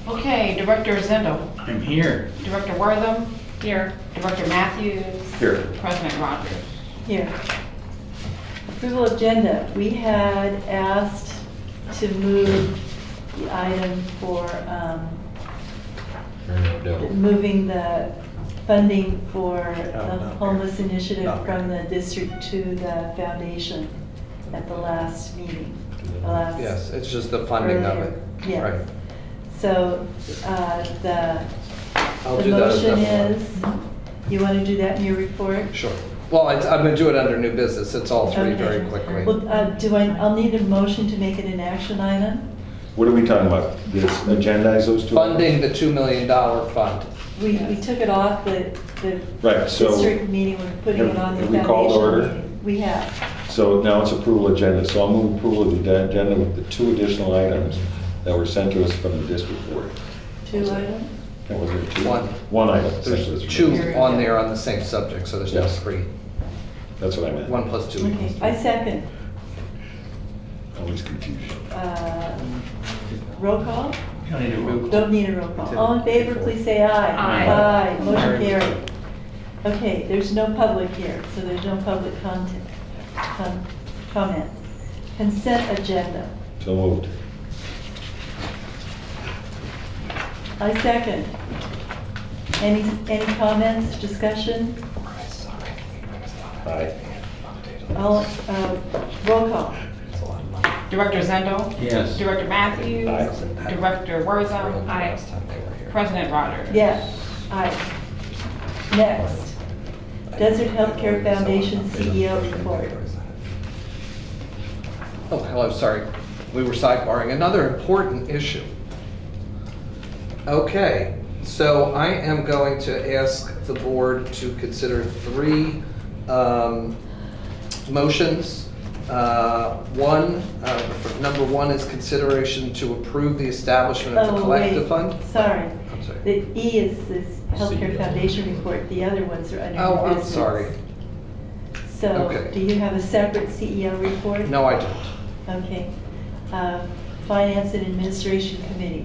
Okay, Director Zendo. I'm here. Director Wortham. Here. Director Matthews. Here. President Rogers. Here. Approval agenda. We had asked to move the item for moving the funding for the homeless initiative from the district to the foundation at the last meeting. Yes, it's just the funding of it. Yes. Right. So the do that as motion number is, you want to do that in your report? Sure. Well, I'm going to do it under new business. It's all three Okay. very quickly. Well, I'll need a motion to make it an action item. What are we talking about? This agendize those two? Funding the $2 million fund. We took it off the Right, so district meeting, we're putting it on the have we called foundation order? meeting. We have. So now it's approval agenda. So I'll move approval of the agenda with the two additional items that were sent to us from the district board. Two items? And was there two? One. One item. sent to us There's from two the- on there on the same subject, so there's Yes. just three. That's what I meant. 1 + 2 Okay, = I 3. second. Always confusion. Roll call? You don't need a roll Don't need a roll call. All in favor, please say aye. Aye. Aye, motion carried. Okay, there's no public here, so there's no public comment. Consent agenda. So moved. I second. Any comments, discussion? Aye. All, roll call. Director Zendo. Yes. Director Matthews. Aye. Director Wortham. Aye. President Rogers. Yes, aye. Next, Desert Healthcare Foundation CEO report. Oh, hello, sorry. We were sidebarring another important issue. Okay, so I am going to ask the board to consider three motions. Number one is consideration to approve the establishment of the Oh, collective wait, fund. sorry. I'm sorry. The E is this Healthcare Foundation report, the other ones are under Oh, new I'm business. sorry. So, Okay. do you have a separate CEO report? No, I don't. Okay. Finance and Administration Committee.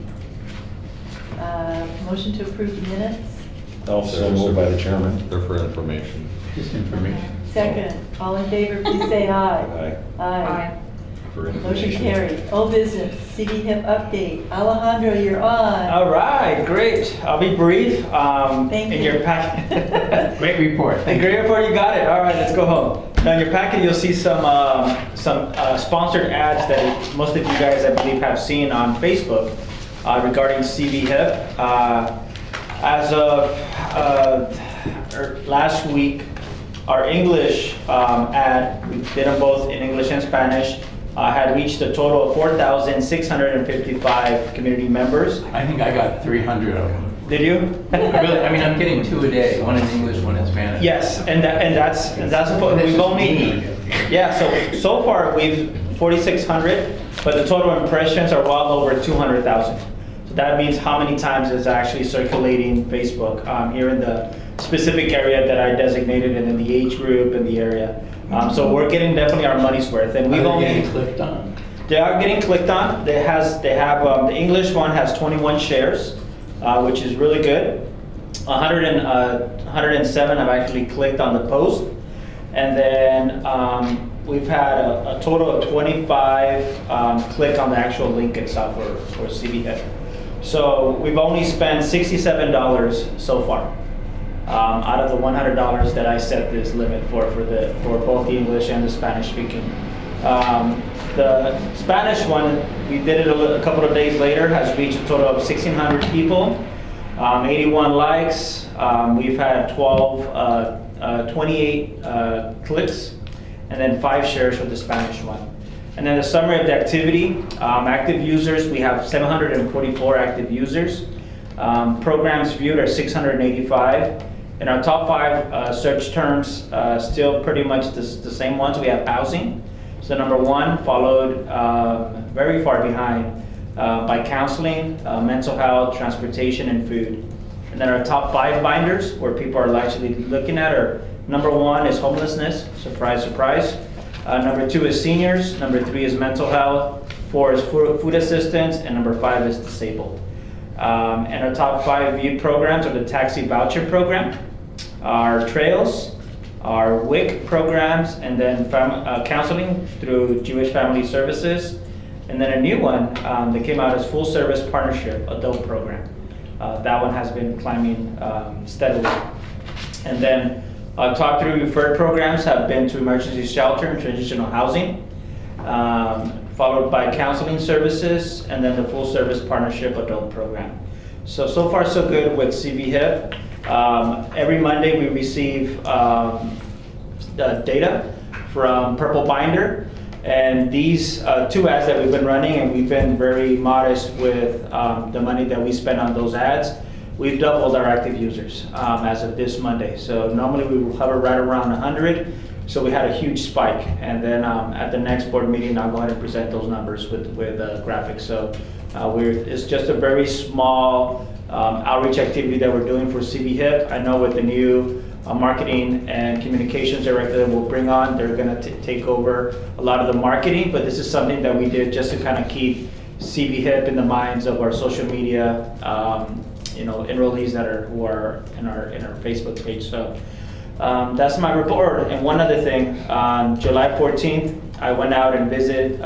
Motion to approve the minutes? Also moved by the chairman. They're for information. Just information. Second. All in favor, please say aye. Aye. Aye. For Motion information. carried. Old business, CD HIP update. Alejandro, you're on. All right, great. I'll be brief. Thank in you. your packet. Great report. A great report, you got it. All right, let's go home. Now in your packet, you'll see some sponsored ads that most of you guys, I believe, have seen on Facebook regarding CD HIP. As of last week, our English ad, we did them both in English and Spanish, had reached a total of 4,655 community members. I think I got 300 of them. Did you? Really, I mean, I'm getting 2 a day, one in English, one in Spanish. Yes, and that's what This we've is only, me. yeah, so far we've 4,600, but the total impressions are well over 200,000. So that means how many times it's actually circulating Facebook here in the specific area that I designated and in the age group and the area. So we're getting definitely our money's worth, and we've Are they only. getting clicked on? They are getting clicked on. They have the English one has 21 shares, which is really good. 107 have actually clicked on the post, and then we've had a total of 25 click on the actual link itself for CD HIP. So we've only spent $67 so far. Out of the $100 that I set this limit for both the English and the Spanish speaking. The Spanish one, we did it a couple of days later, has reached a total of 1,600 people, 81 likes. We've had 28 clicks, and then 5 shares for the Spanish one. And then the summary of the activity, active users, we have 744 active users. Programs viewed are 685. And our top 5 search terms, still pretty much the same ones. We have housing, so number 1, followed very far behind by counseling, mental health, transportation, and food. And then our top 5 binders, where people are actually looking at, are number 1 is homelessness, surprise, surprise. Number 2 is seniors, number 3 is mental health, 4 is food assistance, and number 5 is disabled. And our top 5 viewed programs are the taxi voucher program, our trails, our WIC programs, and then counseling through Jewish Family Services. And then a new one that came out as full service partnership adult program. That one has been climbing steadily. And then top 3 referred programs have been to emergency shelter and transitional housing, followed by counseling services, and then the full service partnership adult program. So far so good with CV-HIP. Every Monday we receive data from Purple Binder, and these 2 ads that we've been running, and we've been very modest with the money that we spend on those ads. We've doubled our active users as of this Monday. So normally we will hover right around 100. So we had a huge spike. And then at the next board meeting, I'll go ahead and present those numbers with graphics. So it's just a very small outreach activity that we're doing for CV-HIP. I know with the new marketing and communications director that we'll bring on, they're going to take over a lot of the marketing, but this is something that we did just to kind of keep CV-HIP in the minds of our social media enrollees who are in our Facebook page. So that's my report. And one other thing, on July 14th, I went out and visited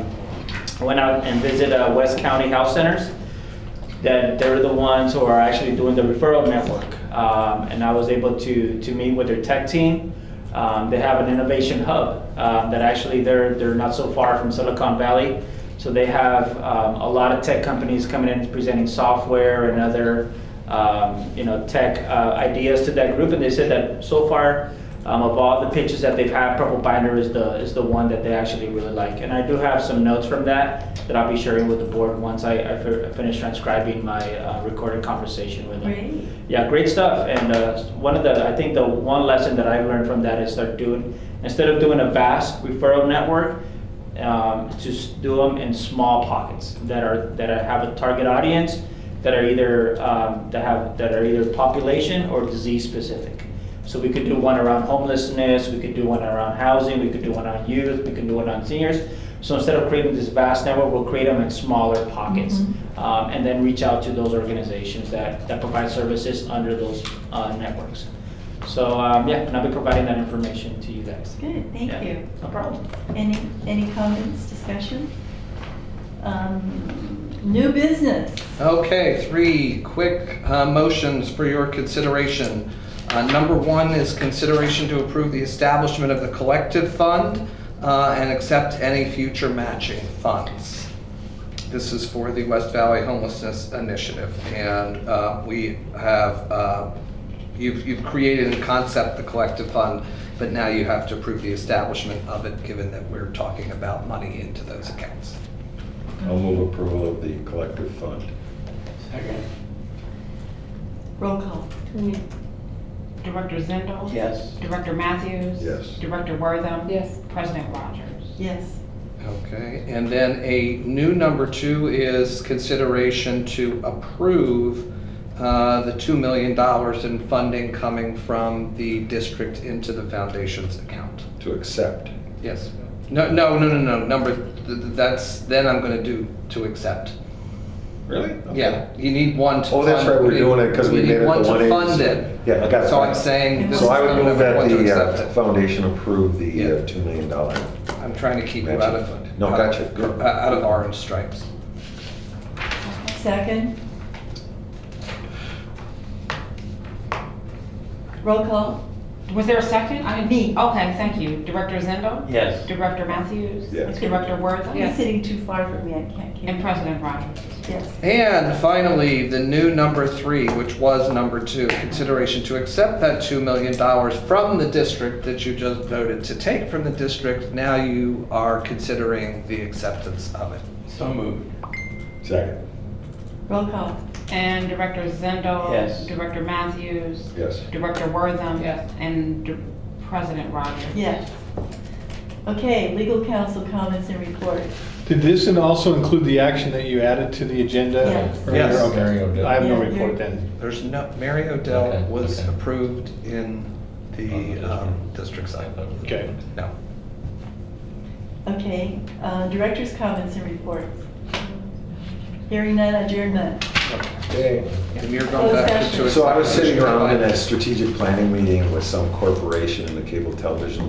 West County Health Centers. That they're the ones who are actually doing the referral network. And I was able to meet with their tech team. They have an innovation hub that actually they're not so far from Silicon Valley. So they have a lot of tech companies coming in and presenting software and other tech ideas to that group. And they said that so far, of all the pitches that they've had, Purple Binder is the one that they actually really like. And I do have some notes from that I'll be sharing with the board once I finish transcribing my recorded conversation with them. Great. Yeah, great stuff. And I think the one lesson that I've learned from that is instead of doing a vast referral network, just do them in small pockets that have a target audience that are either population or disease specific. So we could do one around homelessness, we could do one around housing, we could do one on youth, we could do one on seniors. So instead of creating this vast network, we'll create them in smaller pockets, and then reach out to those organizations that provide services under those networks. So and I'll be providing that information to you guys. Good, thank you. No problem. Any comments, discussion? New business. Okay, 3 quick motions for your consideration. Number 1 is consideration to approve the establishment of the collective fund and accept any future matching funds. This is for the West Valley Homelessness Initiative, and we have you've created in concept the collective fund, but now you have to approve the establishment of it, given that we're talking about money into those accounts. I'll move approval of the collective fund. Second. Roll call. Director Zindel? Yes. Director Matthews? Yes. Director Wortham? Yes. President Rogers? Yes. Okay, and then a new number 2 is consideration to approve the $2 million in funding coming from the district into the foundation's account. To accept. Yes. No. Then I'm going to do to accept. Really? Okay. Yeah, you need one to fund. Oh, that's right, we're doing it because we made it the 180. You need one to fund it. Yeah, I got it. So I'm saying this is So I would move that one to accept the it. foundation approve the Yeah. $2 million. I'm trying to keep you Matching out of fund. No, gotcha. Good. out of orange stripes. Second. Roll call. Was there a second? Me. Okay, thank you. Director Zindel? Yes. Director Matthews? Yes. Director Wortham? You're sitting too far from me, I can't hear. And President Rogers? Yes. And finally, the new number 3, which was number 2, consideration to accept that $2 million from the district that you just voted to take from the district. Now you are considering the acceptance of it. So moved. Second. Roll call. And Director Zindel? Yes. Director Matthews? Yes. Director Wortham? Yes. And President Rogers? Yes. Okay, legal counsel comments and reports. Did this also include the action that you added to the agenda? Yes. earlier? Yes. Okay. Mary Odell. I have no Yeah, report you're- then. There's no, Mary Odell Okay, was okay. approved in the district side. Okay. No. Okay, director's comments and reports. Hearing none, adjournment. Okay. Okay. And you're going back into a. So I was sitting around in executive a strategic planning meeting with some corporation in the cable television